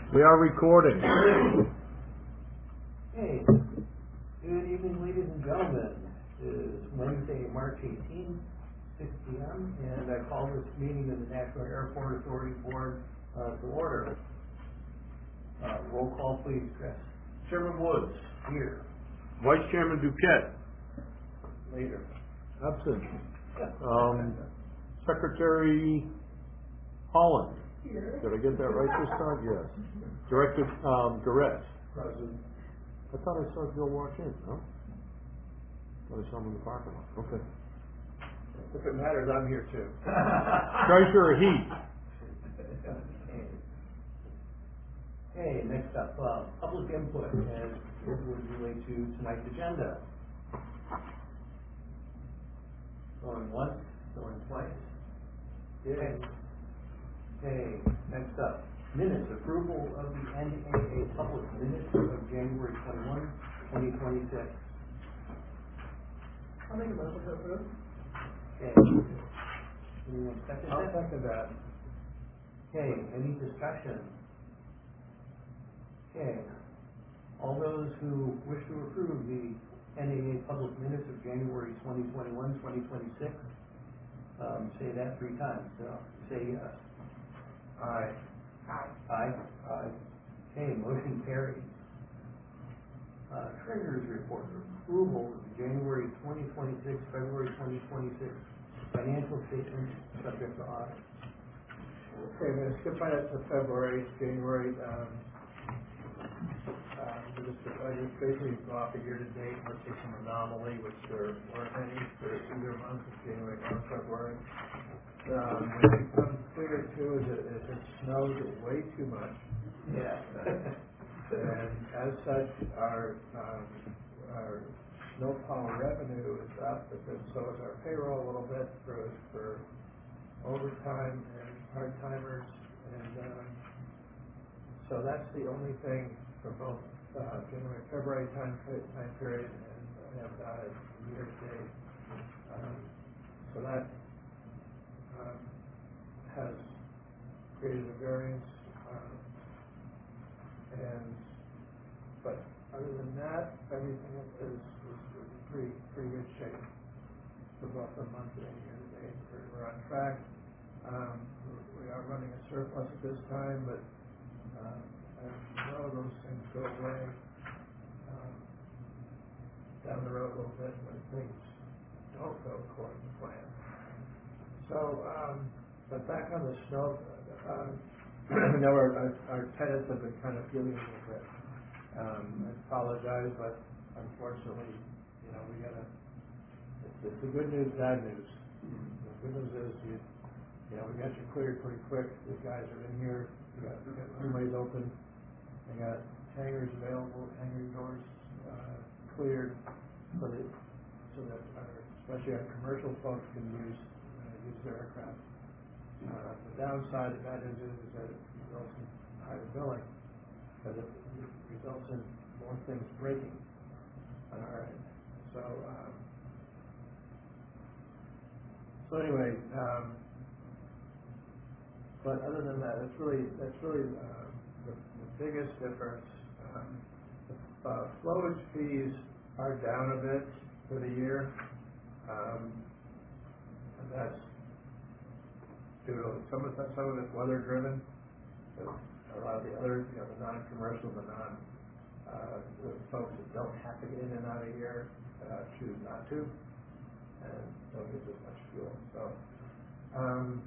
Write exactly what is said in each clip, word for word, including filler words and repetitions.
We are recording. Hey, good evening, ladies and gentlemen. It is Wednesday, March eighteenth, six p m, and I call this meeting of the National Airport Authority Board uh, to order. Uh, roll call, please, Chris. Chairman Woods. Here. Vice Chairman Duquette. Later. Absent. Um, Secretary Holland. Here. Did I get that right this time? Yes. Director um, Garrett. Present. I thought I saw Bill walk in, no? Thought I saw him in the parking lot. Okay. If it matters, I'm here too. Treasurer Heath. Okay, next up, uh, public input as it would relate to tonight's agenda. Going once, going twice. Okay. Okay, next up, minutes, approval of the N A A public minutes of January twenty-first, twenty twenty-six. I'll make a motion to approve. Okay. Anyone second that? I'll second that. Okay, any discussion? Okay. All those who wish to approve the N A A public minutes of January twenty twenty-one, twenty twenty-six, um, say that three times. So, say yes. Aye. Aye. Aye. Aye. Okay, motion carries. Uh, Treasurer's report, approval of the January twenty twenty-six, February twenty twenty-six financial statements subject to audit. Okay, we're gonna skip right up to February, January, um, uh, we're just, I just basically go off the year-to-date, we'll take some anomaly, which there weren't any for either month of January or February. Um, what becomes clear too is that if it snows way too much, Yeah. and as such, our, um, our snowplow revenue is up, but then so is our payroll a little bit for, for overtime and part-timers, and, um, so that's the only thing for both, uh, January, February time, time period, and, and, uh, year-to-date. Um, so that, um, has created a variance, um, and, but other than that, everything is, is in pretty, pretty good shape for both the month and year-to-date. We're, we're on track. Um, we are running a surplus at this time, but, um, as you know, those things go away, um, down the road a little bit when things don't go according to plan. So, um, but back on the snow, um, I know our, our, our tenants have been kind of feeling a little bit. Um, I apologize, but unfortunately, you know, we gotta, it's, it's the good news, bad news. The good news is you, you know, we got you cleared pretty quick. The guys are in here. We got, we got runways open. They got hangars available, hangar doors, uh, cleared so that, so that our, especially our commercial folks can use, uh, use their aircraft. Uh, the downside of that is, is that it results in higher billing, because it, it results in more things breaking on our end. So, um, so anyway, um, but other than that, that's really, that's really, uh, the, the biggest difference. Um, the, uh, flowage fees are down a bit for the year, um, and that's due to some of the, some of it's weather driven. A lot of the other, you know, the non-commercial, the non, uh, the folks that don't have to get in and out of here, uh, choose not to, and don't use as much fuel. So, um,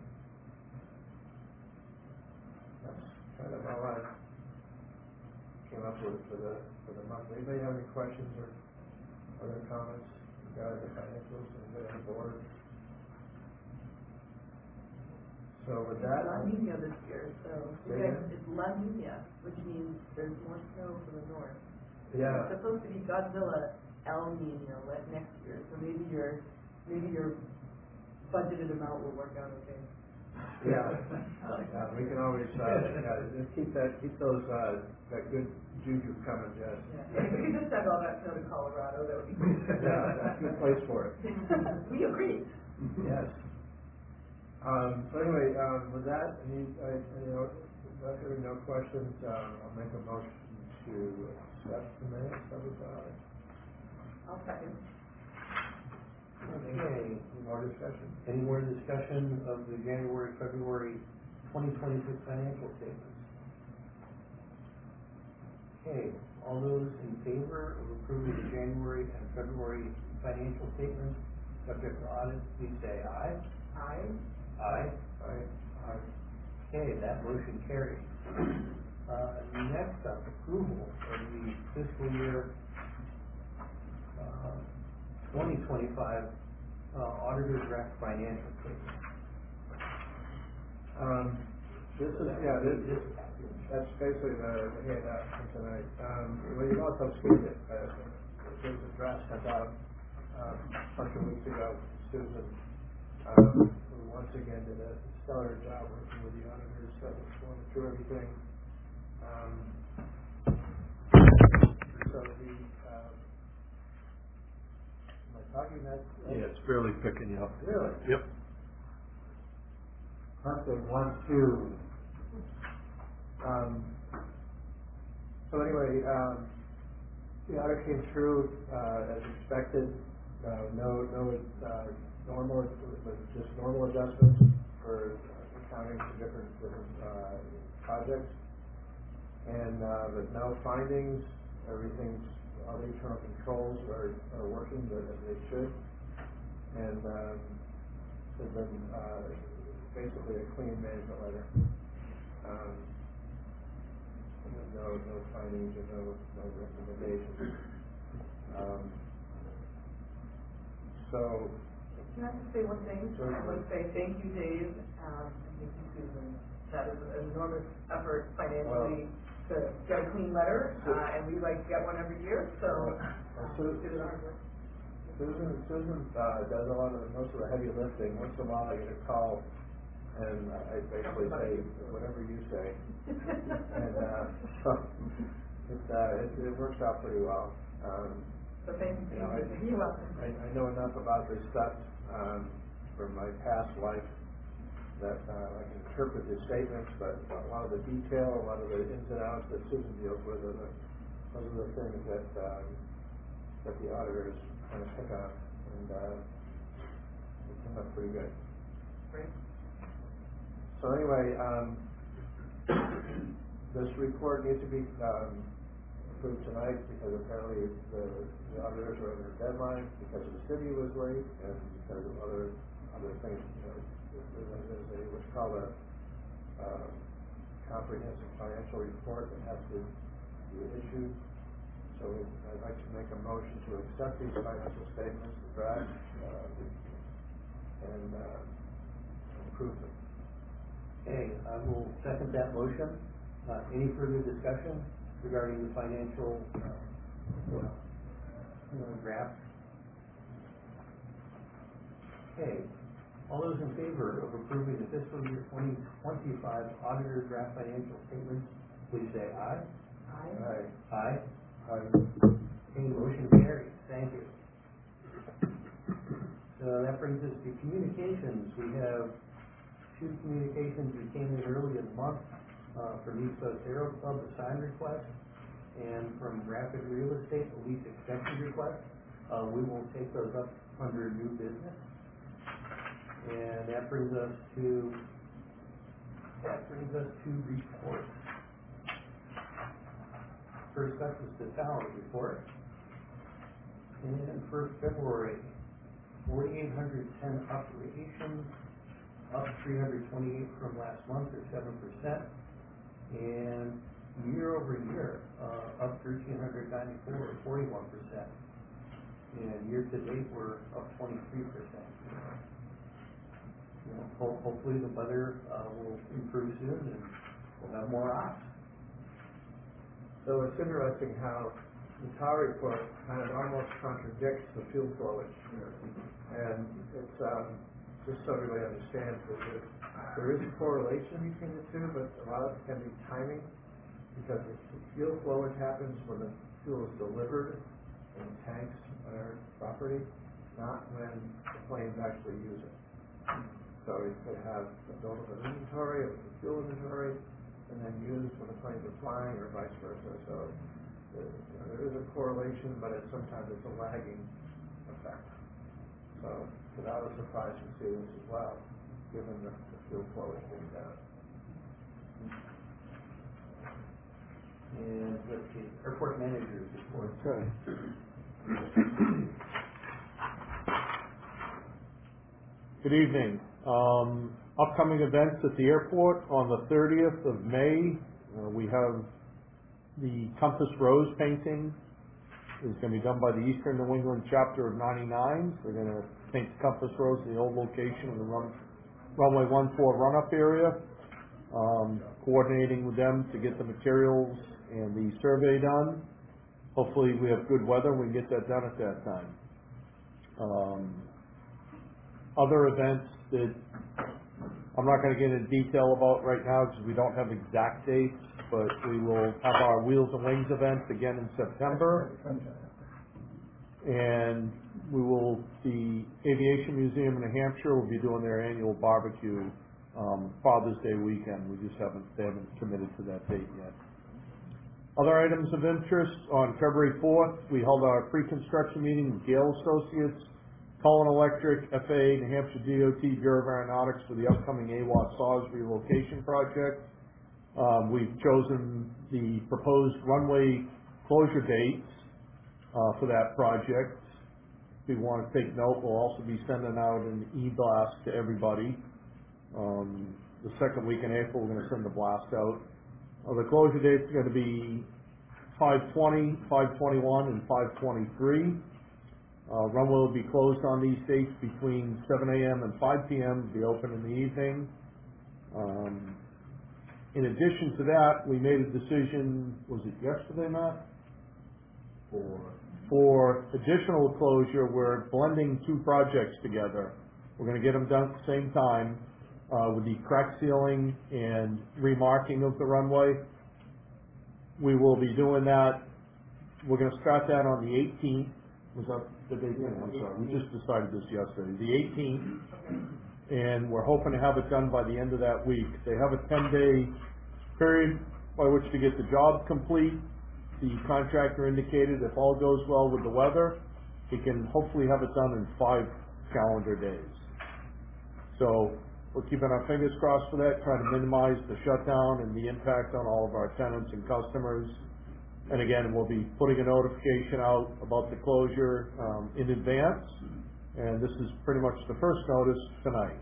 that's kind of how I came up with for the for the month. Anybody have any questions or other comments regarding the financials and the board? So with that, La Nina this year, so Say okay, again? it's La Nina, which means there's more snow from the north. yeah, It's supposed to be Godzilla El Nino like next year, so maybe your maybe your budgeted amount will work out okay. yeah, yeah. We can always uh, yeah, just keep that keep those uh, that good juju coming, Jess. Yeah. If we could just send all that snow to Colorado, that would be great. Yeah, that's a good place for it. We agree. Yes. Um, so anyway, um, with that, I mean, I, you know, not hearing no questions, uh, I'll make a motion to accept the minutes of the audit. I'll second. Okay, Any more discussion? any more discussion of the January, February twenty twenty-six financial statements? Okay, all those in favor of approving the January and February financial statements subject to audit, please say aye. Aye. Aye. Aye. Aye. Okay, that motion carries. Uh, next up, approval of the fiscal year, uh, twenty twenty-five, uh, auditor's draft financial statement. Um, this is, yeah, this, that's basically the, the handout for tonight. Um, well, you've also seen it, uh, there was a draft sent out, um, a bunch of weeks ago. Susan, um, who once again did a stellar job working with the auditors, so it's going through everything. Um, so the, um, am I talking that? Yeah, it's barely picking you up. Really? Yep. Okay, one, two. Um, so anyway, um, the audit came through, uh, as expected. Uh, no, no, uh, normal, but just normal adjustments for accounting for different, different, uh, projects. And, uh, but no findings, everything's, all the internal controls are, are working as they should. And, um, there's been, uh, basically a clean management letter. Um, and there's no, no findings or no, no recommendations. Um, so, Can I just say one thing? Sure. I want to say thank you, Dave, um, and thank you, Susan. That is an enormous effort financially to get a clean letter, So- uh, and we like get one every year, so. Uh, um, Su- it was hard work. Susan, Susan, uh, does a lot of, most of the heavy lifting. Once in a while I get a call and I basically say, whatever you say. And, uh, so, it, uh, it, it works out pretty well. Um, So thank you, You know, I- Susan. You're welcome. I, I know enough about this stuff, um, from my past life that, uh, I can interpret the statements, but a lot of the detail, a lot of the ins and outs that Susan deals with are the, those are the things that, um, that the auditors kind of pick on, and, uh, it came up pretty good. Great. So anyway, um, this report needs to be, um, approved tonight because apparently the, the auditors are under a deadline because the city was late and because of other, other things, you know, there's a, there's a, what's called a, uh, comprehensive financial report that has to be issued. So I'd like to make a motion to accept these financial statements, the draft, uh, and, uh, approve them. Okay, I will second that motion. Uh, any further discussion regarding the financial, uh, uh, draft? Okay, all those in favor of approving the fiscal year twenty twenty-five auditor draft financial statements, please say aye. Aye. Aye. Aye. Aye. Okay, motion carries. Thank you. So that brings us to communications. We have two communications that came in early in the month, uh, from East Coast Aero Club, a sign request, and from Rapid Real Estate, a lease extension request. Uh, we will take those up under new business. And that brings us to, that brings us to reports. First up is the salary report. And for February, forty-eight hundred ten operations, up three hundred twenty-eight from last month, or seven percent. And year over year, uh, up thirteen ninety-four, or forty-one percent. And year to date, we're up twenty-three percent. You know, ho- hopefully the weather, uh, will improve soon and we'll have more ops. So it's interesting how the tower report kind of almost contradicts the fuel flowage. And it's, um, just so everybody understands that there, there is a correlation between the two, but a lot of it can be timing, because the fuel flowage happens when the fuel is delivered in tanks on our property, not when the planes actually use it. So you could have a buildup of inventory, of the fuel inventory, and then used when the planes are flying, or vice versa. So there, you know, there is a correlation, but it, sometimes it's a lagging effect. So, so that was a surprise to see this as well, given the, the fuel flow is being down. And let's see, airport managers report. Okay. Good evening. Um, upcoming events at the airport on the thirtieth of May. Uh, we have the Compass Rose painting. Is going to be done by the Eastern New England chapter of ninety-nine. They're going to paint Compass Rose in the old location in the run, runway one four run-up area. Um, coordinating with them to get the materials and the survey done. Hopefully we have good weather, we can get that done at that time. Um, other events that I'm not going to get into detail about right now because we don't have exact dates, but we will have our Wheels and Wings event again in September. And we will, the Aviation Museum in New Hampshire will be doing their annual barbecue um, Father's Day weekend. We just haven't, they haven't committed to that date yet. Other items of interest, on February fourth, we held our pre-construction meeting with Gale Associates, Cullen Electric, F A A, New Hampshire D O T, Bureau of Aeronautics for the upcoming A W A S A W S relocation project. Um, we've chosen the proposed runway closure dates uh, for that project. If you want to take note, we'll also be sending out an e-blast to everybody. Um, the second week in April, we're going to send the blast out. Uh, the closure dates are going to be five twenty, five twenty-one, and five twenty-three. Uh, runway will be closed on these dates between seven A M and five P M, be open in the evening. Um, in addition to that, we made a decision, was it yesterday, Matt? For, for additional closure, we're blending two projects together. We're going to get them done at the same time. Uh, with the crack sealing and remarking of the runway. We will be doing that. We're going to start that on the eighteenth. Was that the date? I'm sorry. We just decided this yesterday. The eighteenth. And we're hoping to have it done by the end of that week. They have a ten-day period by which to get the job complete. The contractor indicated if all goes well with the weather, he can hopefully have it done in five calendar days. So we're keeping our fingers crossed for that, trying to minimize the shutdown and the impact on all of our tenants and customers. And again, we'll be putting a notification out about the closure um, in advance. And this is pretty much the first notice tonight.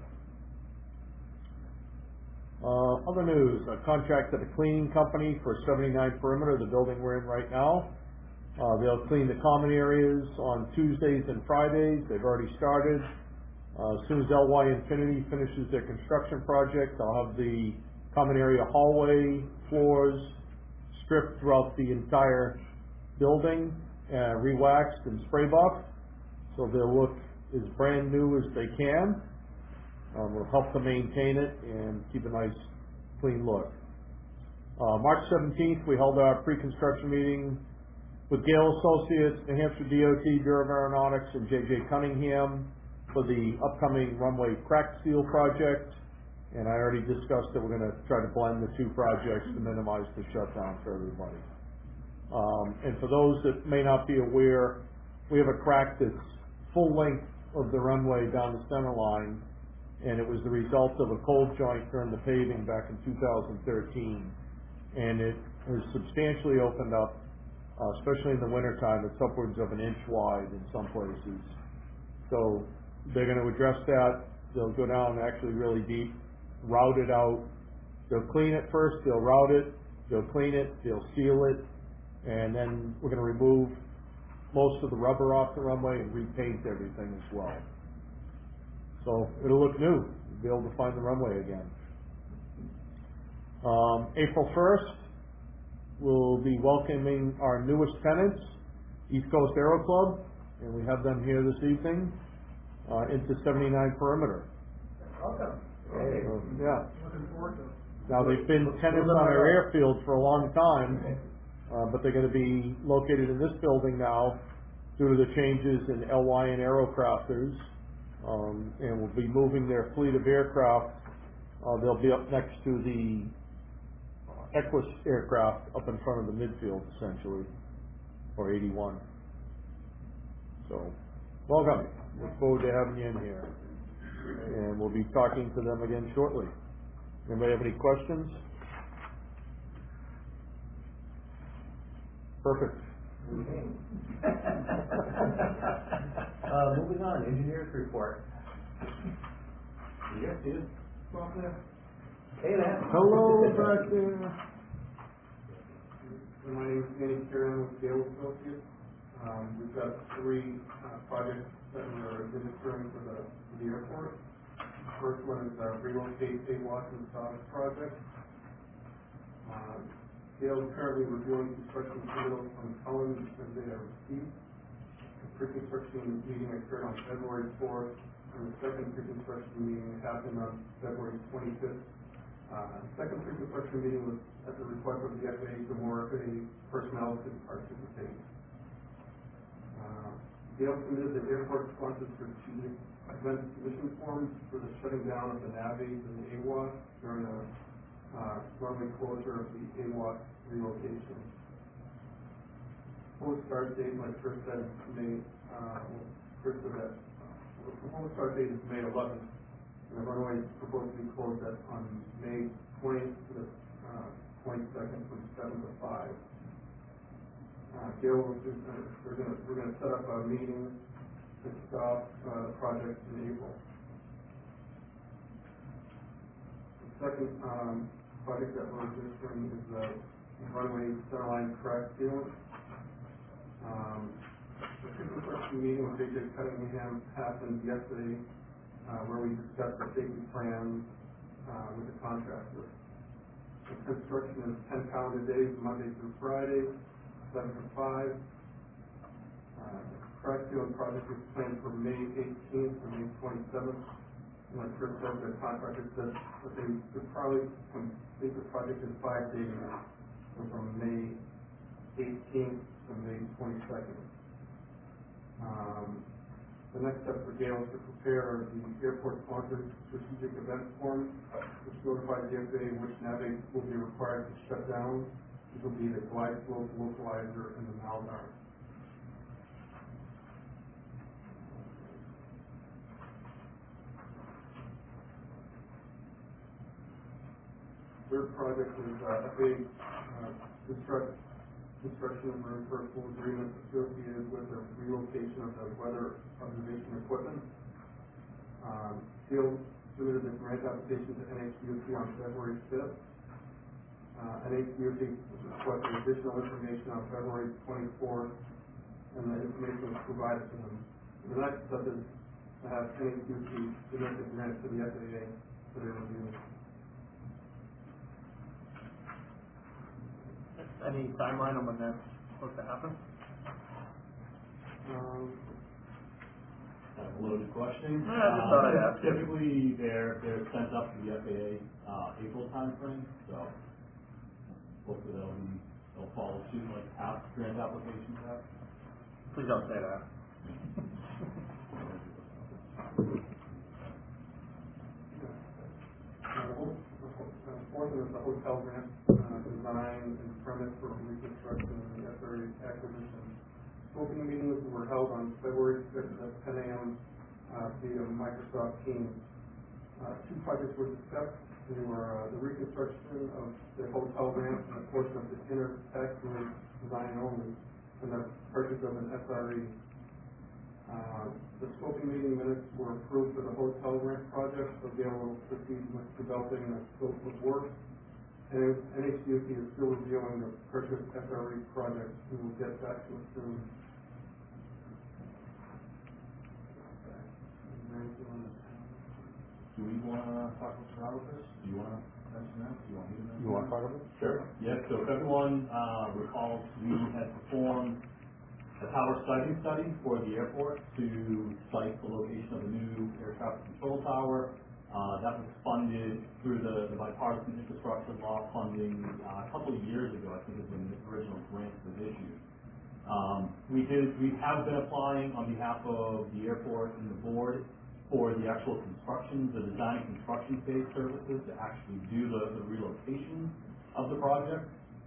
Uh, other news, I contracted a cleaning company for seventy-nine Perimeter, the building we're in right now. Uh, they'll clean the common areas on Tuesdays and Fridays. They've already started. Uh, as soon as L Y Infinity finishes their construction project, I'll have the common area hallway floors stripped throughout the entire building, uh, re-waxed and spray buffed, so they'll look as brand new as they can. Um, we'll help to maintain it and keep a nice, clean look. Uh, March seventeenth, we held our pre-construction meeting with Gale Associates, New Hampshire D O T, Bureau of Aeronautics, and J J Cunningham for the upcoming runway crack seal project. And I already discussed that we're going to try to blend the two projects to minimize the shutdown for everybody. Um, and for those that may not be aware, we have a crack that's full length of the runway down the center line, and it was the result of a cold joint during the paving back in two thousand thirteen. And it has substantially opened up, uh, especially in the wintertime. It's upwards of an inch wide in some places. So they're going to address that. They'll go down actually really deep, route it out. They'll clean it first, they'll route it, they'll clean it, they'll seal it, and then we're going to remove most of the rubber off the runway and repaint everything as well. So it'll look new. You'll be able to find the runway again. Um, April first, we'll be welcoming our newest tenants, East Coast Aero Club, and we have them here this evening, uh, into seventy-nine Perimeter. Welcome. Hey. Uh, yeah. Looking forward to it. Now, they've been tenants on our airfield for a long time, uh, but they're going to be located in this building now due to the changes in L Y and Aerocrafters, um, and we'll be moving their fleet of aircraft. Uh, they'll be up next to the Equus aircraft up in front of the midfield essentially, or eighty-one. So, welcome, look forward to having you in here. And we'll be talking to them again shortly. Anybody have any questions? Perfect. Okay. Uh, moving on, engineers report. Yes, it is. Well, there. Hey, Matt. Hello back there. My name is Danny Kieran with Gale Associates. Um, we've got three, uh, projects that we're administering for the, for the airport. The first one is our relocate a Washington South project. Um, Gale is currently reviewing construction submittals from Cullen as they are received. The pre-construction meeting occurred on February fourth, and the second pre-construction meeting happened on February twenty-fifth. Uh, the second pre-construction meeting was at the request of the F A A for more F A A personnel to participate. Uh, Gale submitted the airport sponsors strategic event submission forms for the shutting down of the Navies and the A W A C during the uh, runway closure of the A W A C relocation. Proposed start date, like Chris said, May, uh, well, Chris said that, uh, the proposed start date is May eleventh, and the runway is supposed to be closed at, on May twentieth to the, uh, twenty-second from seven to five. Uh, Gale was just, uh, we're gonna, we're gonna set up a meeting to kick off, uh, the project in April. The second, um, project that we're administering is the runway centerline crack sealant. Um, the pre-construction meeting with A J Cunningham happened yesterday, uh, where we discussed the safety plans, uh, with the contractor. The construction is ten calendar days, Monday through Friday, seven to five. Uh, the crack sealant project is planned for May eighteenth to May twenty-seventh. And like Chris said, the contractor said that they could probably complete the project in five days, so from May eighteenth to May twenty-second. Um, the next step for Gale is to prepare the airport sponsored strategic event form, which notifies the F A A which navigates will be required to shut down. This will be the glide slope localizer and the Maldar. Third project is uh, F A A uh, construct, construction of reimbursable agreement associated with the relocation of the weather observation equipment. Um, Field submitted the grant application to N H D O T on February fifth. Uh, N H D O T requested additional information on February twenty-fourth, and the information was provided to them. The next step is to have N H D O T submit the grant to the F A A for their review. Any timeline on when that's supposed to happen? Um, Kind of a loaded question. Yeah, I just thought I'd ask. Typically, they're, they're sent up to the F A A, uh, April timeframe, so hopefully they'll be, they'll follow suit like past grant applications have. Please don't say that. Uh, Fourth is the hotel grant, uh, design and permit for reconstruction and necessary acquisition. Scoping meetings were held on February sixth at ten A M Uh, via Microsoft Teams. Uh, two projects were discussed. They were uh, the reconstruction of the hotel ramp and a portion of the inner taxiway design only, and the purchase of an S R E. Uh, the scoping meeting minutes were approved for the hotel ramp project, so Gale will proceed with developing the scope of work. And N H D O T is still reviewing the purchase S R E project, and will get back to us soon. Do we wanna talk with travel, Chris? Do you wanna mention that? Do you want me to mention You want to that? talk about it? Sure. Yes, so if everyone, uh, recalls, we had performed a tower siting study for the airport to site the location of a new air traffic control tower. Uh, that was funded through the, the bipartisan infrastructure law funding, uh, a couple of years ago, I think is when the original grant was issued. Um, we did, we have been applying on behalf of the airport and the board for the actual construction, the design and construction phase services to actually do the, the relocation. of the project.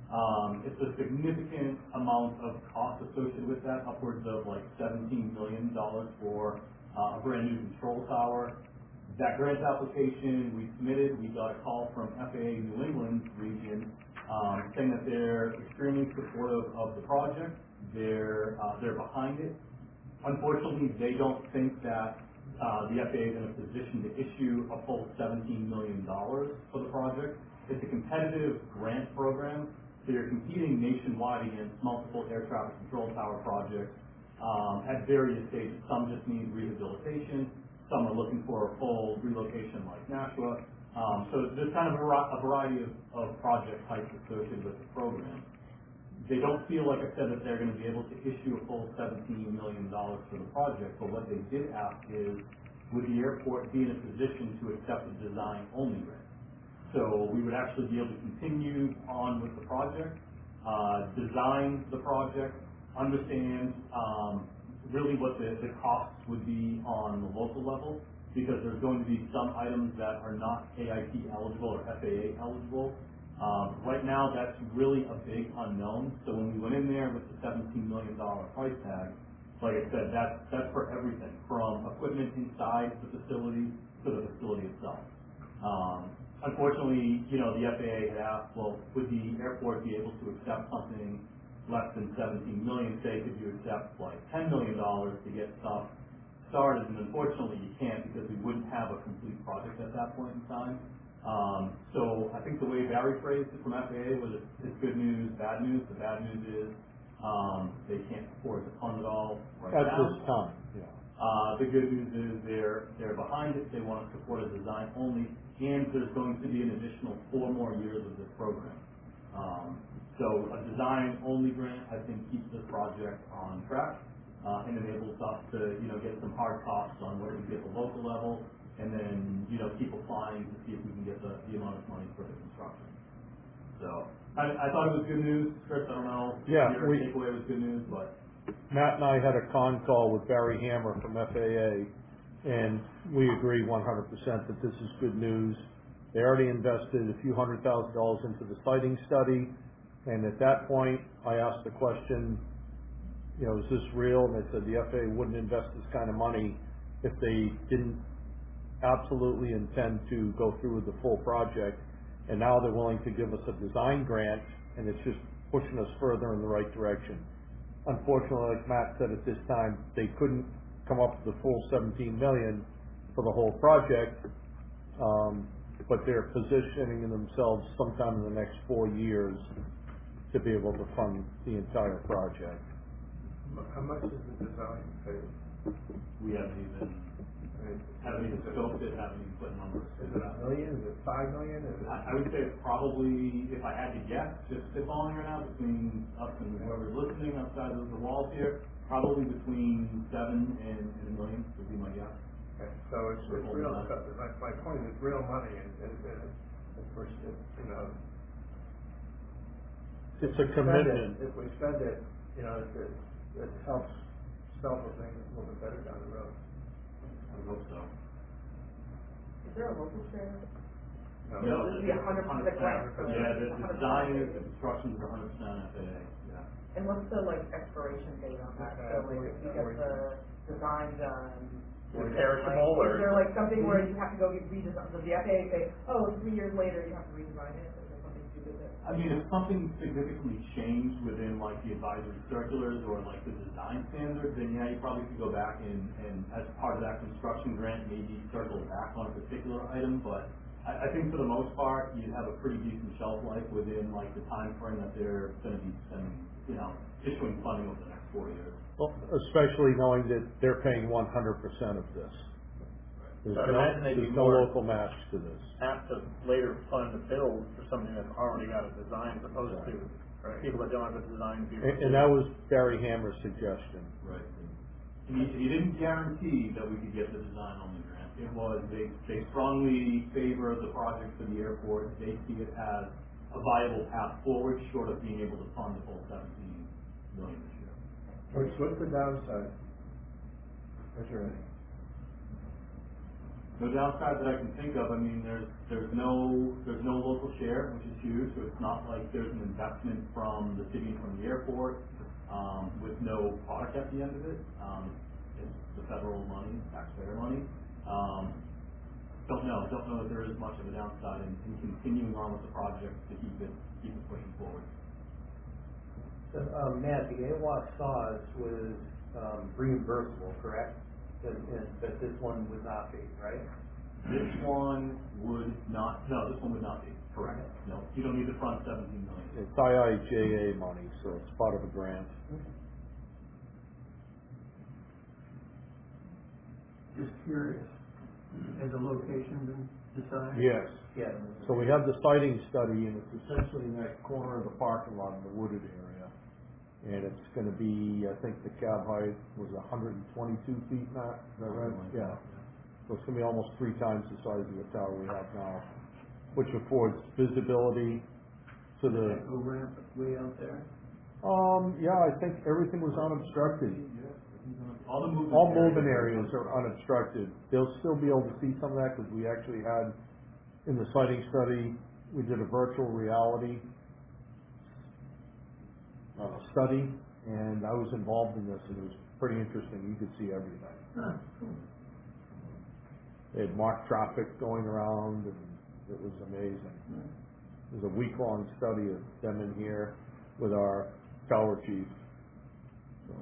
Um, it's a significant amount of cost associated with that, upwards of like seventeen million dollars for uh, a brand new control tower. That grant application we submitted, we got a call from F A A New England region um, saying that they're extremely supportive of the project. They're uh, they're behind it. Unfortunately, they don't think that uh, the F A A is in a position to issue a full seventeen million dollars for the project. It's a competitive grant program, so you're competing nationwide against multiple air traffic control tower projects um, at various stages. Some just need rehabilitation. Some are looking for a full relocation like Nashua. Um, so there's kind of a, a variety of, of project types associated with the program. They don't feel, like I said, that they're going to be able to issue a full seventeen million dollars for the project, but what they did ask is, would the airport be in a position to accept a design-only grant? So we would actually be able to continue on with the project, uh, design the project, understand um, really what the, the costs would be on the local level, because there's going to be some items that are not A I T eligible or F A A eligible. Um, right now, that's really a big unknown. So when we went in there with the seventeen million dollars price tag, like I said, that's, that's for everything, from equipment inside the facility to the facility itself. Um, unfortunately, you know, the F A A had asked, well, would the airport be able to accept something less than seventeen million dollars? Say, could you accept like ten million dollars to get stuff started? And unfortunately, you can't, because we wouldn't have a complete project at that point in time. Um, so I think the way Barry phrased it from F A A was, it's good news, bad news. The bad news is um, they can't afford to fund it all right At now. this time, yeah. Uh, the good news is they're they're behind it. They want to support a design only, and there's going to be an additional four more years of this program. Um, so a design only grant, I think, keeps this project on track uh, and enables us to, you know, get some hard costs on what we get at the local level, and then, you know, keep applying to see if we can get the, the amount of money for the construction. So I, I thought it was good news, Chris. I don't know Yeah, if your we- takeaway was good news, but Matt and I had a con call with Barry Hammer from F A A, and we agree one hundred percent that this is good news. They already invested a few hundred thousand dollars into the siting study, and at that point, I asked the question, you know, is this real? And they said the F A A wouldn't invest this kind of money if they didn't absolutely intend to go through with the full project. And now they're willing to give us a design grant, and it's just pushing us further in the right direction. Unfortunately, like Matt said, at this time, they couldn't come up with the full seventeen million for the whole project, um, but they're positioning themselves sometime in the next four years to be able to fund the entire project. How much is the design phase? we haven't even haven't even scoped it, haven't even put numbers to Is it. it a million, is it five million, is it? I, I would say it's probably, if I had to guess, just spitballing right now, between us and whoever's listening outside of the walls here, probably between seven and, and a million would be my guess. Okay, so it's, it's real, my, my point is real money, and, and, and if we're, if, you know. It's a spend it- commitment. If we spend it, you know, it, it helps spell the thing a little bit better down the road. I would hope so. Is there a local share? No, No, This would be a hundred percent grant, so Yeah, the, the it's design one hundred is, percent. the construction is one hundred percent F A A, yeah. And what's the like expiration date on that? Uh, So like if you get the design done. Is it like, perishable, Is or- there like something where you have to go get redesigned, does the F A A say, oh, three years later you have to redesign it, is there something to do with it? I mean, if something significantly changed within like the advisory circulars or like the design standards, then yeah, you probably could go back and, and as part of that construction grant, maybe circle back on a particular item, but I, I think for the most part, you'd have a pretty decent shelf life within like the time frame that they're gonna be spending, you know, issuing funding over the next four years. Well, especially knowing that they're paying one hundred percent of this. There's So I'd no, imagine they'd be there's no more- local match to this. have to later fund the build for something that's already got a design, as opposed to people that don't have a design. be able And, to- and that was Barry Hammer's suggestion. Right. And you, you didn't guarantee that we could get the design only grant. It was, they, they strongly favor the project for the airport. They see it as a viable path forward, short of being able to fund the full seventeen million this year. What's, what's the downside? Is there any? No downside that I can think of. I mean, there's, there's no, there's no local share, which is huge, so it's not like there's an investment from the city and from the airport, um, with no product at the end of it. Um, it's the federal money, taxpayer money. Um, don't know, don't know if there is much of a downside in, in continuing on with the project to keep it, keep it pushing forward. So, um, Matt, the A W A S saws was, um, reimbursable, correct? And, and, but this one would not be, right? This one would not, no, this one would not be, correct. No, you don't need the front seventeen million. It's I I J A money, so it's part of a grant. Just curious, has a location been decided? Yes. Yes. So we have the siting study, and it's essentially in that corner of the parking lot in the wooded area. And it's gonna be, I think the cab height was hundred and twenty-two feet, Matt, is that right? Something like Yeah. that, So it's gonna be almost three times the size of the tower we have now, which affords visibility to the, Echo ramp way out there? um, yeah, I think everything was unobstructed. All the movement. All movement areas are unobstructed. They'll still be able to see some of that, because we actually had, in the siting study, we did a virtual reality uh, study, and I was involved in this, and it was pretty interesting. You could see everything. Huh, cool. They had marked traffic going around, and it was amazing. It was a week-long study of them in here with our tower chief. So,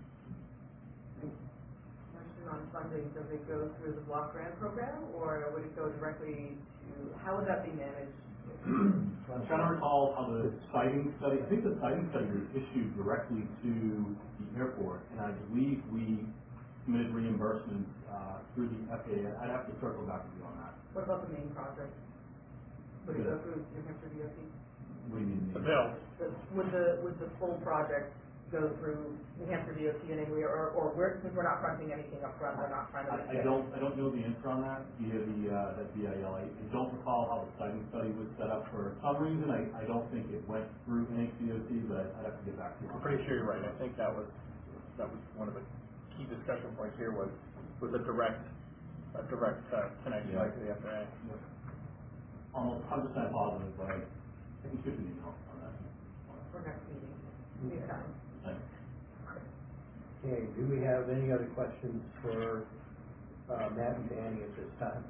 Question on funding, does it go through the block grant program, or would it go directly to, how would that be managed? I'm trying to recall how the siting study, I think the siting study was issued directly to the airport, and I believe we submitted reimbursements, uh, through the F A A. I'd have to circle back with you on that. What about the main project? Would it go through New Hampshire D O T? What do you mean? The bill. The- Would the, would the full project go through New Hampshire D O T in any way, or, or we're, since we're not fronting anything up front, we're not trying to. I, I don't, I don't know the answer on that via the, uh, that V I L. I I don't recall how the siting study was set up. For some reason, I, I don't think it went through N H D O T, but I'd have to get back to you on I'm that. pretty sure you're right. I think that was, that was one of the key discussion points here was, was a direct, a direct uh, connection Yeah. like to the F A A. Almost one hundred percent positive, but I think should be email on that. For next meeting, anytime. Thanks. Okay, do we have any other questions for, uh, Matt and Danny at this time?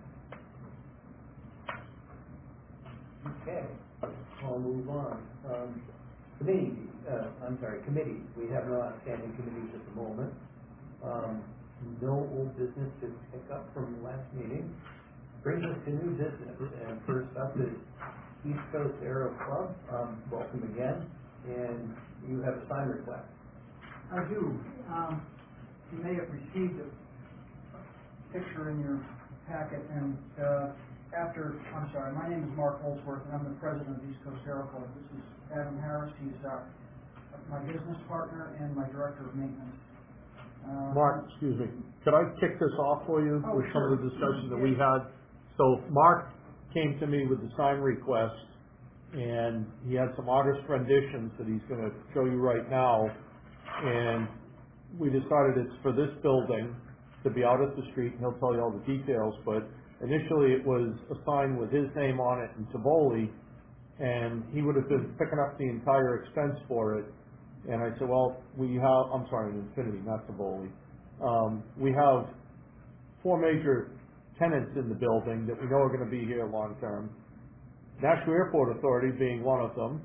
Okay, I'll move on. Um, committee, uh, I'm sorry, committees, we have no outstanding committees at the moment. Um, no old business to pick up from the last meeting. Brings us to new business, and first up is East Coast Aero Club. Um, welcome again, and you have a sign request. I do. Um, you may have received a picture in your packet, and, uh, after, I'm sorry, my name is Mark Holsworth, and I'm the president of East Coast Aero Club. This is Adam Harris. He's, uh, my business partner and my director of maintenance. Uh, Mark, excuse me, could I kick this off for you Oh, with some of the sure. discussion that we had? So Mark came to me with the sign request, and he had some artist renditions that he's gonna show you right now. And we decided it's for this building to be out at the street, and he'll tell you all the details, but initially it was a sign with his name on it in Tivoli, and he would have been picking up the entire expense for it. And I said, well, we have, I'm sorry, Infinity, not Tivoli. Um, we have four major tenants in the building that we know are gonna be here long term. National Airport Authority being one of them.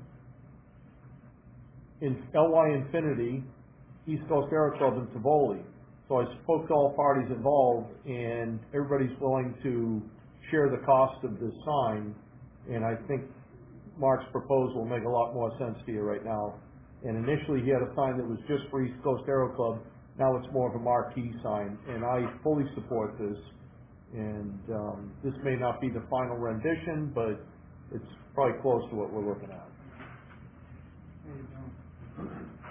In L Y Infinity, East Coast Aero Club, and Tivoli. So I spoke to all parties involved, and everybody's willing to share the cost of this sign. And I think Mark's proposal will make a lot more sense to you right now. And initially, he had a sign that was just for East Coast Aero Club. Now it's more of a marquee sign, and I fully support this. And um, this may not be the final rendition, but it's probably close to what we're looking at. there you go.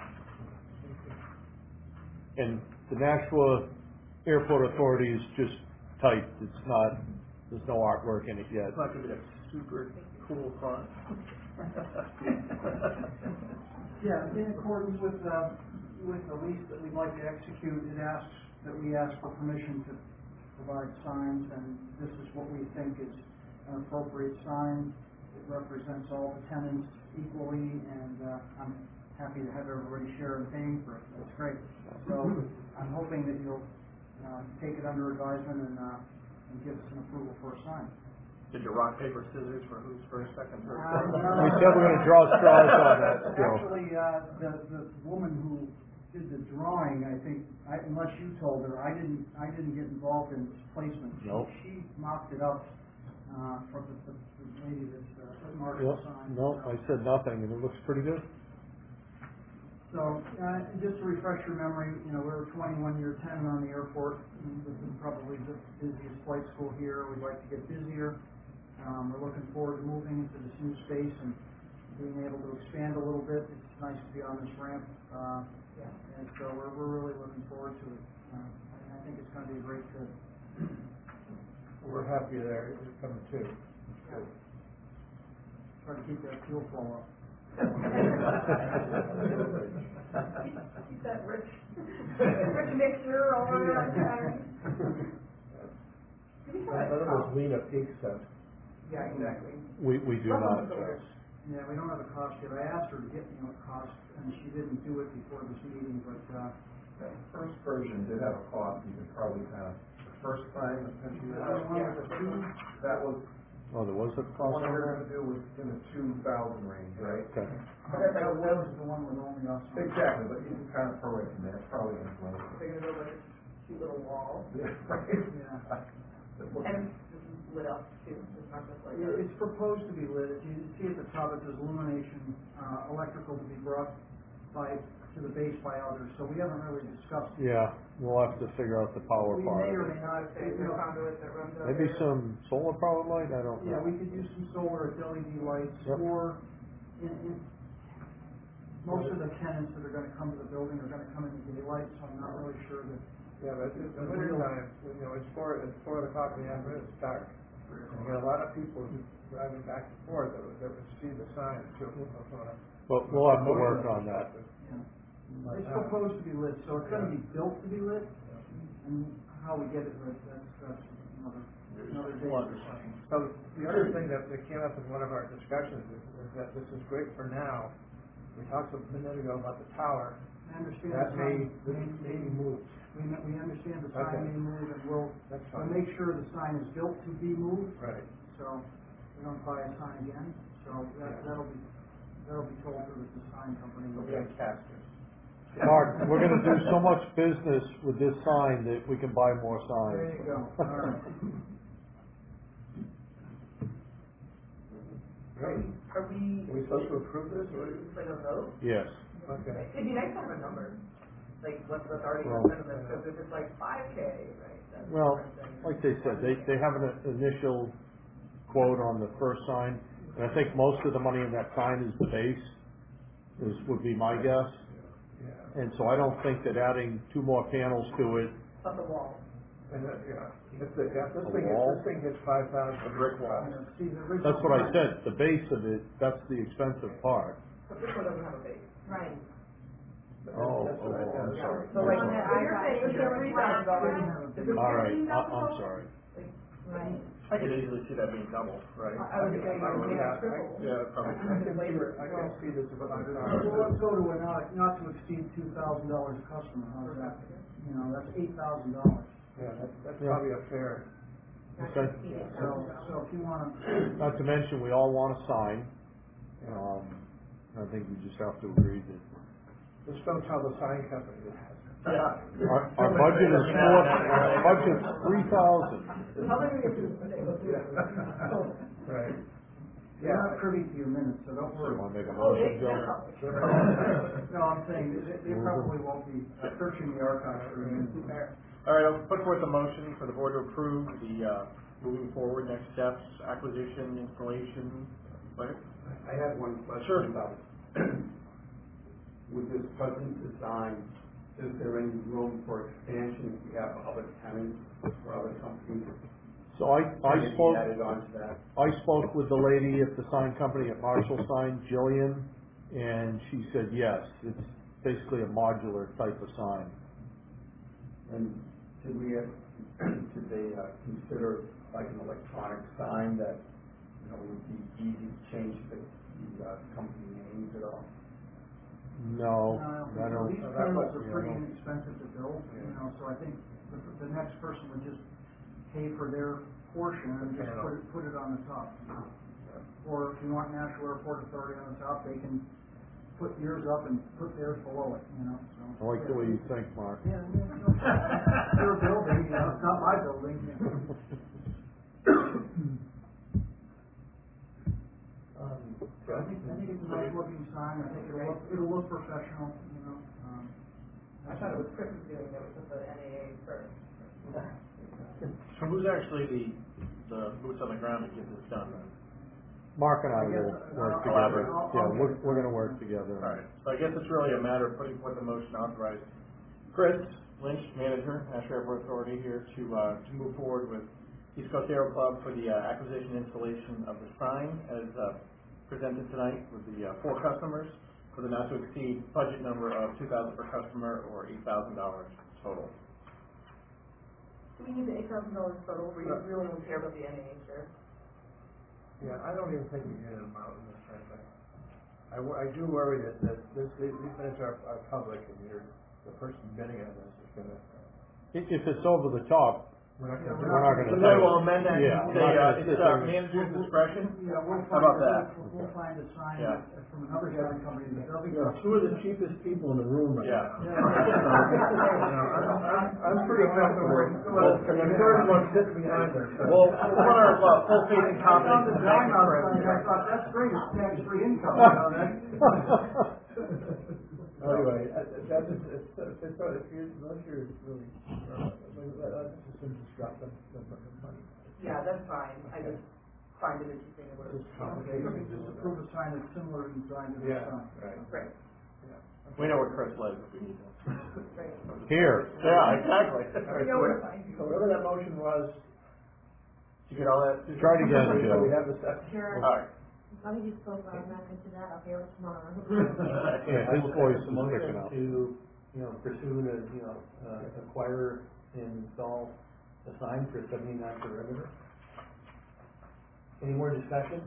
And the Nashua Airport Authority is just typed. It's not, there's no artwork in it yet. It's not gonna be a super cool font. Yeah, in accordance with, uh, with the lease that we'd like to execute, it asks that we ask for permission to provide signs, and this is what we think is an appropriate sign. It represents all the tenants equally, and uh, I'm happy to have everybody share in paying for it. That's great. So I'm hoping that you'll uh, take it under advisement and, uh, and give us an approval for a sign. Did you rock, paper, scissors for who's first, second, third? Uh, fourth? no. We said we're gonna draw straws on that still. Actually, uh, the, the woman who did the drawing, I think, I, unless you told her, I didn't, I didn't get involved in its placement. She- Nope. She mocked it up, uh, from the, the the lady that's, uh, Marshall Yep, sign. no, I said nothing, and it looks pretty good. So, uh, just to refresh your memory, you know, we're a twenty-one year tenant on the airport. This is probably the busiest flight school here. We'd like to get busier. Um, we're looking forward to moving into this new space and being able to expand a little bit. It's nice to be on this ramp, uh, and so we're, we're really looking forward to it. Uh, and I think it's gonna be a great fit. We're happy there, it's coming too. Try to keep that fuel flow up. Keep that rich, rich mixture all around town. Do we have None a of those Lena Peak stuff. Yeah, exactly. We, we do not, Someone's Joe. Yeah, we don't have a cost yet. I asked her to get me a cost, and she didn't do it before this meeting, but, uh, That first version did have a cost, you could probably kind of, the first time, essentially, Uh, one with the two? that was, Oh, there was a the cost one on we were that? gonna do was in the two thousand range, right? Okay. that that was the one with only us. on it. Exactly, but you can kind of prorate from there, it's probably gonna flow. They're gonna build like a cute little wall, Yeah, right. Yeah. and this is lit up too, it's not just like It- a. It's proposed to be lit. If you see at the top, it says illumination, uh, electrical to be brought by, to the base by others, so we haven't really discussed. it. Yeah, we'll have to figure out the power We part may of or it. may not, Say, you the know, conduit that runs out Maybe there. some solar powered light, I don't yeah, know. we could use some solar, L E D lights, Yep. or in, in, most of the tenants that are gonna come to the building are gonna come in daylight, so I'm not really sure that. Yeah, but in the winter time, you know, it's four, it's four o'clock in the afternoon, it's dark. And you get a lot of people who driving back and forth that would, that would see the sign too. But we'll have to work on that. Yeah. It's proposed to be lit, so it's gonna be built to be lit, and how we get it lit, that's, that's another, another day. discussion. So the other thing that, that came up in one of our discussions is, is that this is great for now. We talked a minute ago about the tower, I understand that the may, sign, this may be moved. we, we understand the Okay. sign may move, and we'll, That's we'll fine. make sure the sign is built to be moved, Right. so we don't buy a sign again, so that, Yeah. that'll be, that'll be told to the sign company. We'll be on casters. Mark, we're gonna do so much business with this sign that we can buy more signs. There you go, all right. Great. Are we, Are we supposed to approve this or? for the vote? Yes. Okay. It'd be nice to have a number, like what's, what's already Well- been spent on this, because if it's like five K, right, that's. Well, different than- like they said, they, they have an initial quote on the first sign, and I think most of the money in that sign is the base, is, would be my guess. Yeah. And so I don't think that adding two more panels to it, On the wall. And that, yeah, if the, if this A thing, wall? if this thing hits five thousand. A brick wall. You know, see, the original that's what I sign- said, the base of it, that's the expensive part. But this one doesn't have a base. Right. Oh, That's oh, what I- oh, I'm yeah. sorry. So I'm like, sorry. so you're saying it's three thousand dollars, is it All right, fifteen I, thousand I'm dollars? sorry. Right. I could easily see that being double, right? I would say, I would- yeah, I- triple. Yeah, probably. I can see, it- I can see this about five Well, thousand. let's go to a not, not to exceed two thousand dollars a customer, how's that? You know, that's eight thousand dollars. Yeah, that's, that's Yeah. probably a fair. Okay. So, so if you wanna, Not to mention, we all want a sign, um, I think we just have to agree that Just don't tell the sign company that. Yeah. our, our budget is four, our budget's three thousand. How many we get to this thing? Right. you're not privy to your minutes, so don't So you worry. wanna make a Oh, motion, yeah, Joe? No, I'm saying, they, they probably won't be searching the archives for you. All right, I'll put forth a motion for the board to approve the, uh, moving forward, next steps, acquisition, installation, right? I have one question Sure. about, with this present design, is there any room for expansion if we have other tenants or other companies? So I, I Can it be spoke, added onto that? I spoke with the lady at the sign company at Marshall Sign, Jillian, and she said, yes, it's basically a modular type of sign. And should we, uh, should they, uh, consider like an electronic sign that, you know, would be easy to change the, the, uh, company names at all? No, No, I don't. These I panels don't- are yeah, I pretty don't- inexpensive to build, you know, so I think the, the next person would just pay for their portion and just put it, put it on the top. Or if you want National Airport Authority on the top, they can put yours up and put theirs below it, you know, so. I like the way you think, Mark. Yeah, yeah, no, your building, you know, it's not my building. Um, I think, I think it's a nice looking sign, I think it'll look, it'll look professional, you know, um. I thought it was Chris was doing it with the N A A first. So who's actually the, the boots on the ground to get this done then? Mark and I I guess, will uh, work I'll- together. I'll- Yeah, I'll- we're, we're gonna work together. All right, so I guess it's really a matter of putting forth the motion to authorize Chris Lynch, manager, National Airport Authority, here to, uh, to move forward with East Coast Aero Club for the, uh, acquisition and installation of the sign as, uh, presented tonight with the, uh, four customers for the not to exceed budget number of two thousand per customer or eight thousand dollars total. Do we need the eight thousand dollars total, or you really don't care about the N A A share? Yeah, I don't even think we get an amount in this kind of thing. I, wo- I do worry that, that this, these these bids are, are public, and you're, the person bidding on this is gonna, If, if it's over the top, we're not Yeah, gonna. we're we're not gonna- gonna So say. then we'll amend that Yeah, and we're say, not uh, gonna it's, sit uh, there. manager's discretion? Yeah, we'll How find, about a- that? we'll, we'll find a sign Yeah. that- from another sign company that doesn't. You know, two of the cheapest people in the room right Yeah. now. Yeah. I'm, I'm, I'm pretty comfortable. Well, And the third one sits behind her. so- We'll, we'll put our, uh, full faith and I found confidence the in the sign next outside, and I president. thought, that's great, it's tax-free income, you know, that. Anyway, I- I- that's, just- it's, it's, it's, if you, unless you're really, uh, let- let- let's just instruct them, them put the money. Yeah, that's fine, I just find it interesting that we're. Just Okay, complicated. let me just approve a sign that's similar in design to the Yeah, sign. right. Great, We know what Chris lives if we need to. great. Here, Yeah, exactly. All right, You know where to so- find you. So whatever that motion was. Did you get all that? Susan? Try it again, we- Joe. We have the second. Sure. All right. As long as you spoke loud enough into that, I'll hear it tomorrow. yeah, I his will voice second is the motion picking up. to, you know, pursue the, you know, uh, acquire and install a sign for seventy-nine perimeter. Any more discussion?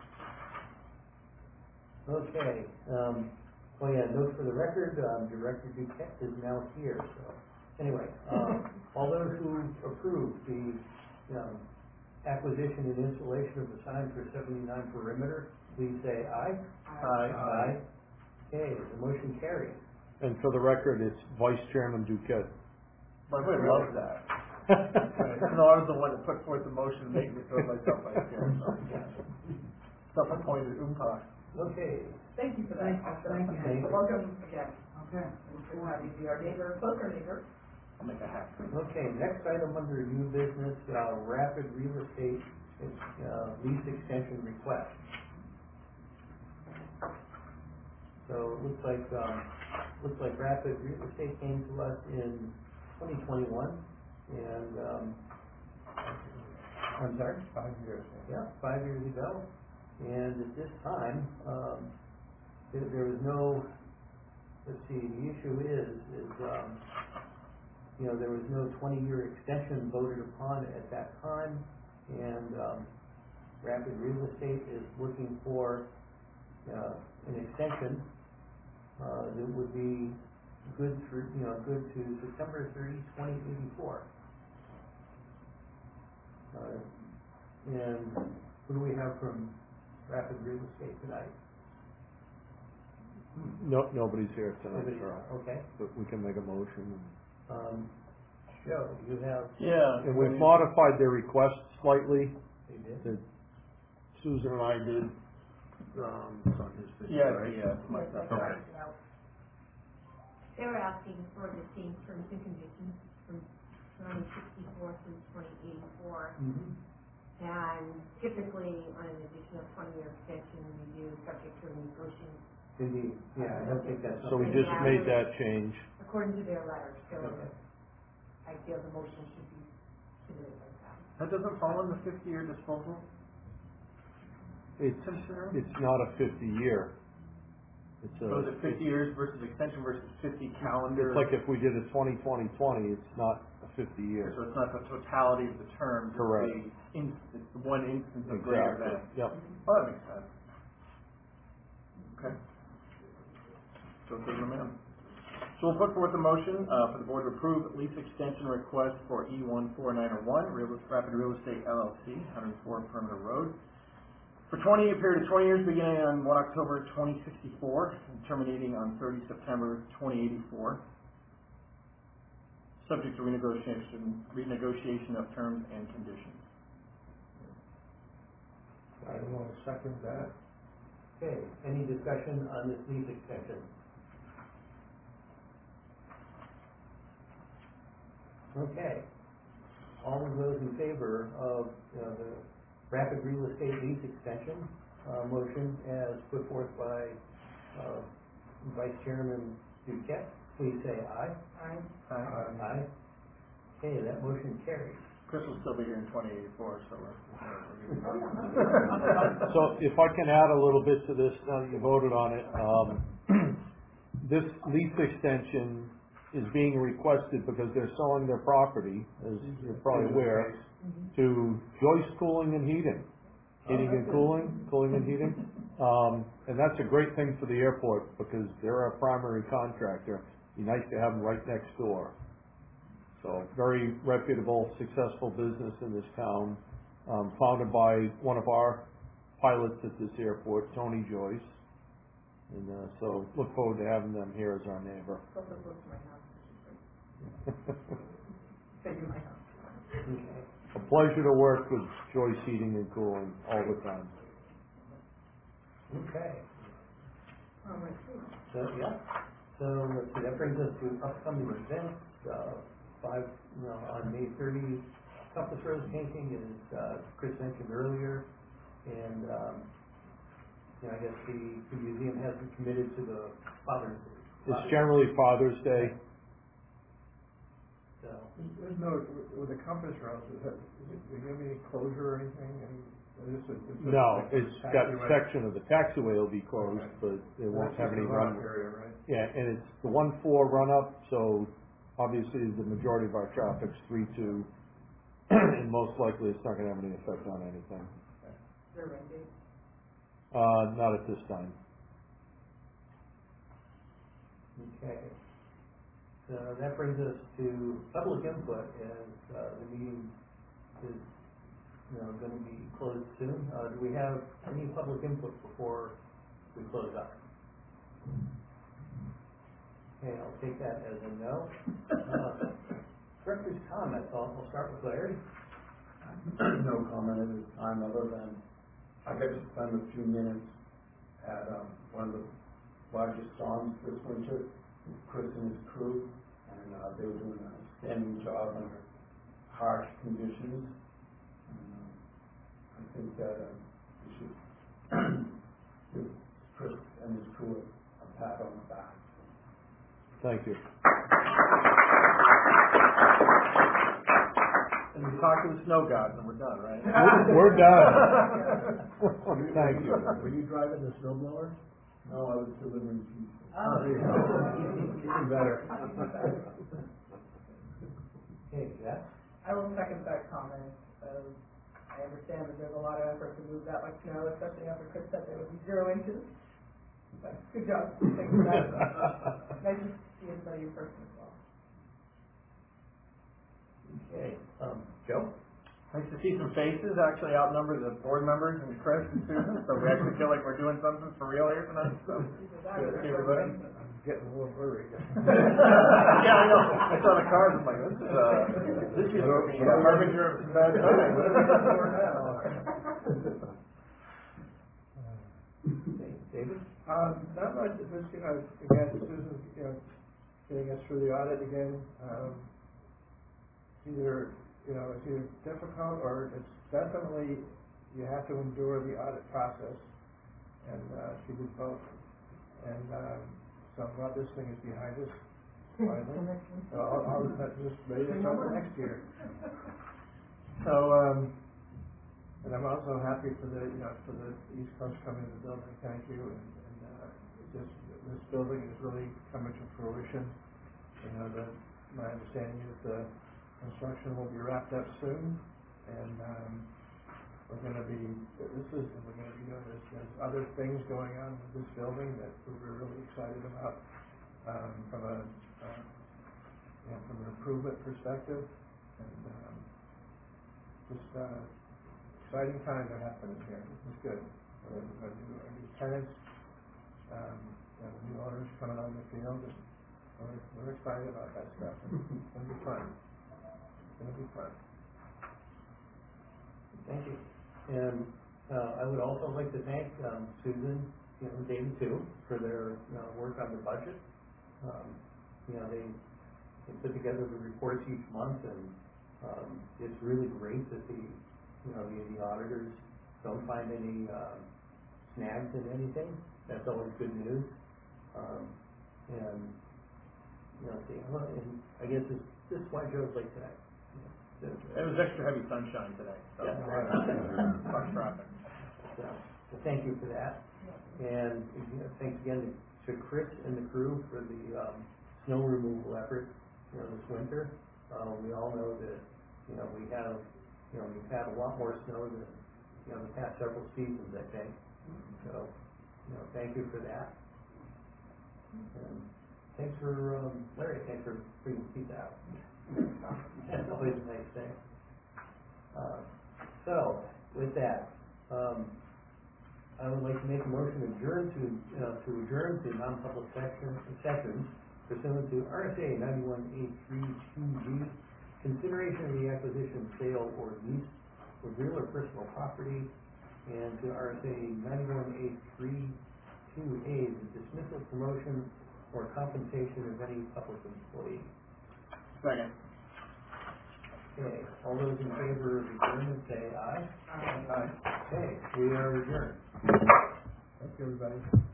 Okay, um, oh yeah, note for the record, um, Director Duquette is now here, so, anyway, um, all those who approve the, um, acquisition and installation of the sign for seventy-nine perimeter, please say aye. Aye. Aye. Okay, the motion carries. And for the record, it's Vice Chairman Duquette. My wife loves that. Even though I was the one that put forth the motion, making me throw myself like here, so. Self-appointed oompa. Okay, Thank you for that. Thank- thank you. Thank you. Welcome again, Okay. we'll have you be our neighbor, closer neighbor. I'll make a hat. okay, next item under new business, uh, rapid real estate, uh, lease extension request. So it looks like, um, looks like Rapid Real Estate came to us in twenty twenty-one, and, um, I'm sorry? Five years. Yeah, five years ago, and at this time, um, there, there was no, let's see, the issue is, is, um, you know, there was no twenty-year extension voted upon at that time, and, um, Rapid Real Estate is looking for, uh, an extension, uh, that would be good through, you know, good to September thirtieth, twenty eighty-four. Uh, and what do we have from Rapid Real Estate tonight? No, nobody's here tonight, Nobody- Charles, Okay, but we can make a motion. um, Joe, you have, Yeah. And we've modified their request slightly, you did? that Susan and I did, um, it's on his picture, Yeah, right? yeah, it's like that. Okay. They were asking for the same terms and conditions from nineteen sixty-four through twenty eighty-four. Mm-hmm. And typically, on an additional twenty-year extension, we do subject to negotiation Indeed, yeah, I don't think that's. So we just made that change. according to their letter, so Okay. I feel the motion should be submitted like that. That doesn't fall in the fifty-year disposal? It's, Consider? it's not a fifty-year. It's So is a, it fifty years versus extension versus fifty calendar? it's like if we did a twenty twenty twenty, it's not a fifty year. So it's not the totality of the terms. Correct. It's the, in, it's the one instance of greater Exactly, than. yep. Oh, that makes sense. Okay. So take them in. So we'll put forth a motion, uh, for the board to approve lease extension request for E one four nine oh one, Real, Rapid Real Estate L L C, one oh four Perimeter Road, for twenty, a period of twenty years beginning on one October twenty sixty-four and terminating on thirty September twenty eighty-four, subject to renegotiation, renegotiation of terms and conditions. I don't want to second that. Okay, any discussion on this lease extension? Okay, all of those in favor of uh, the rapid real estate lease extension, uh, motion as put forth by, uh, Vice Chairman Duquette, please say aye. Aye. Aye. Aye. Okay, that motion carries. Chris will still be here in twenty eighty-four, so we're. So if I can add a little bit to this, now that you voted on it, um, this lease extension is being requested because they're selling their property, as you're probably aware, to Joyce Cooling and Heating. Heating and cooling, cooling and heating. Um, and that's a great thing for the airport because they're our primary contractor. Be nice to have them right next door. So very reputable, successful business in this town, um, founded by one of our pilots at this airport, Tony Joyce. And, uh, so look forward to having them here as our neighbor. It's also close to my house. Send you my house. Okay. A pleasure to work with Joyce Heating and Cooling all the time. Okay, Oh, my so, yeah, so let's see, that brings us to upcoming events, uh, five, you know, on May thirtieth, Compass Rose painting, as, uh, Chris mentioned earlier, and, um, you know, I guess the, the museum hasn't committed to the Father's Day. It's generally Father's Day. So, There's no, with the Compass Rose, is that, is it, do you have any closure or anything? Any, is this a, it's a- No, like a it's got taxiway? section of the taxiway will be closed, Okay. but it won't That's have just any the run-up run. area, right? Yeah, and it's the one four run up, so obviously the majority of our traffic's three two, and most likely it's not gonna have any effect on anything. Is there a rain date? Uh, not at this time. okay. So that brings us to public input, as, uh, the meeting is, you know, gonna be closed soon. Uh, do we have any public input before we close up? Okay, I'll take that as a no. Uh, Director's comments, I'll, I'll start with Larry. No comment at this time, other than I got to spend a few minutes at, um, one of the largest storms this winter, with Chris and his crew, and, uh, they were doing an outstanding job under harsh conditions. And, um, I think that, uh, we should give Chris and his crew a, a pat on the back. Thank you. And we talk to the snow gods and we're done, right? We're, we're done. Thank you. Were you driving the snowblower? No, I was delivering pizza. Oh, there you go. Even better. Okay, Jeff? I will second that comment. Um, I understand that there's a lot of effort to move that much snow, especially after Chris said there would be zero inches. But good job. Thanks for that. Nice to see everybody in person as well. Okay, um, Joe? Nice to see some faces actually outnumber the board members and Chris and Susan, so we actually feel like we're doing something for real here tonight, so. Good to see everybody. I'm getting a little worried. Yeah, I know, I saw the cars, I'm like, this is, uh, this is, you know, harbinger of some bad timing, what are we doing for now? Okay, David? Um, not much, just, you know, again, Susan, you know, getting us through the audit again, um, either, you know, it's either difficult or it's definitely, you have to endure the audit process, and, uh, she did both. And, um, so I'm glad this thing is behind us, finally. So I'll, I'll, that's just ready to start the next year. So, um, and I'm also happy for the, you know, for the East Coast coming to the building, thank you, and, and, uh, just this building is really coming to fruition. You know, the, my understanding is the construction will be wrapped up soon, and, um, we're gonna be, this is, we're gonna be doing this, there's other things going on with this building that we're really excited about, um, from a, uh, you know, from an improvement perspective, and, um, just, uh, exciting times are happening here. This is good. Our, our new, our new tenants, um, and the new owners coming on the field, and we're, we're excited about that stuff. It's gonna be fun. It's gonna be fun. Thank you. And, uh, I would also like to thank, um, Susan, you know, and David too, for their, you know, work on the budget. Um, you know, they, they put together the reports each month, and, um, it's really great that the, you know, the, the auditors don't find any, um, snags in anything. That's always good news. Um, and, you know, see, well, and I guess this, this is why Joe's late tonight. You know, It was extra heavy sunshine today, so. Yeah. Much traffic. So, so thank you for that. And, you know, thanks again to Chris and the crew for the, um, snow removal effort, you know, this winter. Uh, we all know that, you know, we have, you know, we've had a lot more snow than, you know, the past several seasons, I think. So, you know, thank you for that. And thanks for, um, Larry, thanks for bringing pizza out. That's always a nice thing. Uh, so, with that, um, I would like to make a motion to adjourn to, uh, to adjourn to non-public section, sessions pursuant to R S A ninety-one A three two G, consideration of the acquisition, sale, or lease of real or personal property, and to R S A ninety-one A three two A, the dismissal, promotion, or compensation of any public employee. Second. Okay, all those in favor of adjournment say aye. Aye. Okay, we are adjourned. Thank you, everybody.